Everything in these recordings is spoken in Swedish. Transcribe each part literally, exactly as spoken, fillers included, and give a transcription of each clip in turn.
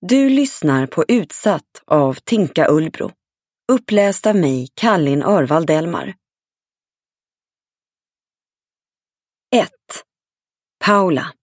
Du lyssnar på Utsatt av Tinka Ullbro. Uppläst av mig, Kallin Örvald Delmar. ett. Paula.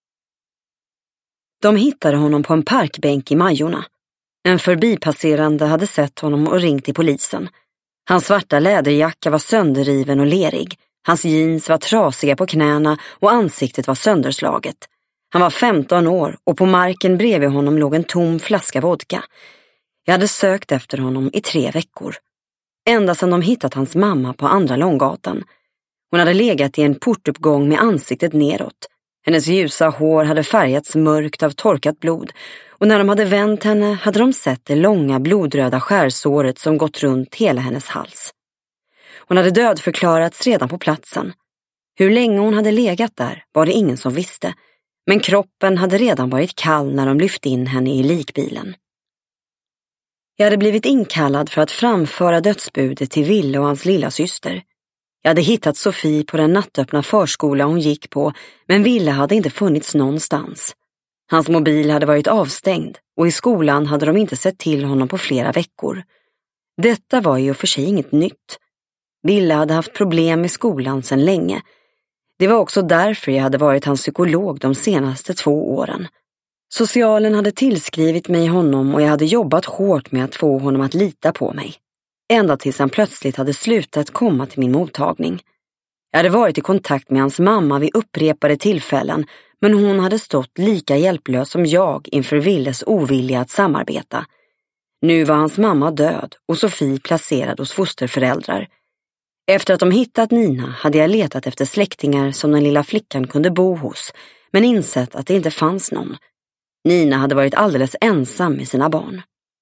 De hittade honom på en parkbänk i Majorna. En förbipasserande hade sett honom och ringt till polisen. Hans svarta läderjacka var sönderriven och lerig. Hans jeans var trasiga på knäna och ansiktet var sönderslaget. Han var femton år och på marken bredvid honom låg en tom flaska vodka. Jag hade sökt efter honom i tre veckor. Ända sedan de hittat hans mamma på Andra Långgatan. Hon hade legat i en portuppgång med ansiktet neråt. Hennes ljusa hår hade färgats mörkt av torkat blod och när de hade vänt henne hade de sett det långa blodröda skärsåret som gått runt hela hennes hals. Hon hade dödförklarats redan på platsen. Hur länge hon hade legat där var det ingen som visste, men kroppen hade redan varit kall när de lyfte in henne i likbilen. Jag hade blivit inkallad för att framföra dödsbudet till Ville och hans lilla syster. Jag hade hittat Sofie på den nattöppna förskola hon gick på, men Ville hade inte funnits någonstans. Hans mobil hade varit avstängd och i skolan hade de inte sett till honom på flera veckor. Detta var ju för sig inget nytt. Ville hade haft problem i skolan sedan länge. Det var också därför jag hade varit hans psykolog de senaste två åren. Socialen hade tillskrivit mig honom och jag hade jobbat hårt med att få honom att lita på mig. Ända tills han plötsligt hade slutat komma till min mottagning. Jag hade varit i kontakt med hans mamma vid upprepade tillfällen, men hon hade stått lika hjälplös som jag inför Villes ovilja att samarbeta. Nu var hans mamma död och Sofie placerad hos fosterföräldrar. Efter att de hittat Nina hade jag letat efter släktingar som den lilla flickan kunde bo hos, men insett att det inte fanns någon. Nina hade varit alldeles ensam med sina barn.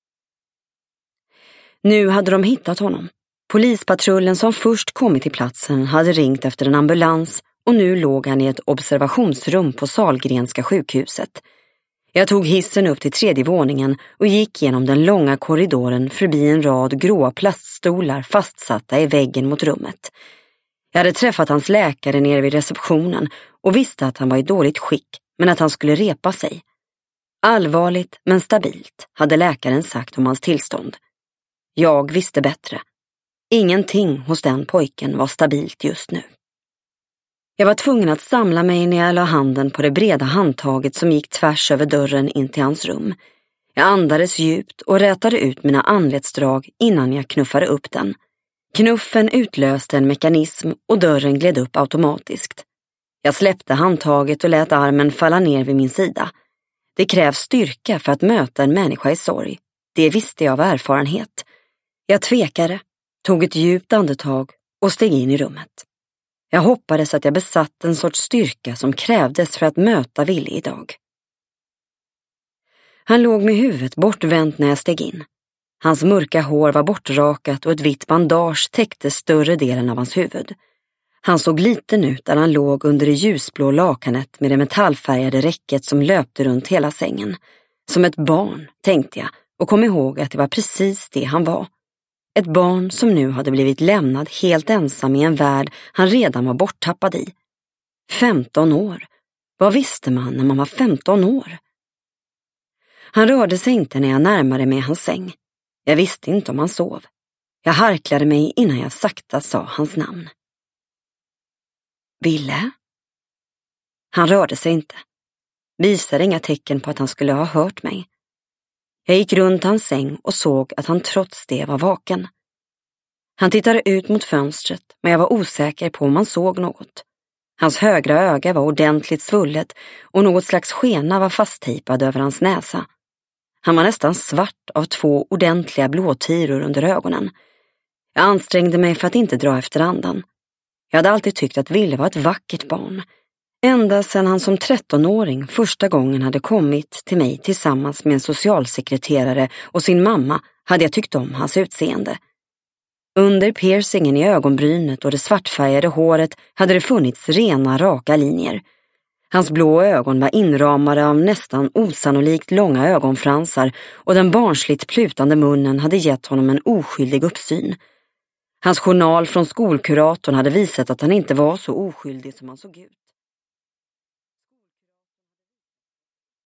Nu hade de hittat honom. Polispatrullen som först kommit till platsen hade ringt efter en ambulans och nu låg han i ett observationsrum på Sahlgrenska sjukhuset. Jag tog hissen upp till tredje våningen och gick genom den långa korridoren förbi en rad gråa plaststolar fastsatta i väggen mot rummet. Jag hade träffat hans läkare nere vid receptionen och visste att han var i dåligt skick, men att han skulle repa sig. Allvarligt men stabilt, hade läkaren sagt om hans tillstånd. Jag visste bättre. Ingenting hos den pojken var stabilt just nu. Jag var tvungen att samla mig när jag la handen på det breda handtaget som gick tvärs över dörren in till hans rum. Jag andades djupt och rätade ut mina anletsdrag innan jag knuffade upp den. Knuffen utlöste en mekanism och dörren gled upp automatiskt. Jag släppte handtaget och lät armen falla ner vid min sida. Det krävs styrka för att möta en människa i sorg. Det visste jag av erfarenhet. Jag tvekade, tog ett djupt andetag och steg in i rummet. Jag hoppades att jag besatt en sorts styrka som krävdes för att möta Ville idag. Han låg med huvudet bortvänt när jag steg in. Hans mörka hår var bortrakat och ett vitt bandage täckte större delen av hans huvud. Han såg liten ut där han låg under det ljusblå lakanet med det metallfärgade räcket som löpte runt hela sängen. Som ett barn, tänkte jag, och kom ihåg att det var precis det han var. Ett barn som nu hade blivit lämnad helt ensam i en värld han redan var borttappad i. femton år. Vad visste man när man var femton år? Han rörde sig inte när jag närmade mig hans säng. Jag visste inte om han sov. Jag harklade mig innan jag sakta sa hans namn. Ville? Han rörde sig inte. Visade inga tecken på att han skulle ha hört mig. Jag gick runt hans säng och såg att han trots det var vaken. Han tittade ut mot fönstret, men jag var osäker på om han såg något. Hans högra öga var ordentligt svullet och något slags skena var fasttejpad över hans näsa. Han var nästan svart av två ordentliga blåtiror under ögonen. Jag ansträngde mig för att inte dra efter andan. Jag hade alltid tyckt att Ville var ett vackert barn. Ända sedan han som trettonåring första gången hade kommit till mig tillsammans med en socialsekreterare och sin mamma hade jag tyckt om hans utseende. Under piercingen i ögonbrynet och det svartfärgade håret hade det funnits rena raka linjer. Hans blå ögon var inramade av nästan osannolikt långa ögonfransar och den barnsligt plutande munnen hade gett honom en oskyldig uppsyn. Hans journal från skolkuratorn hade visat att han inte var så oskyldig som han såg ut.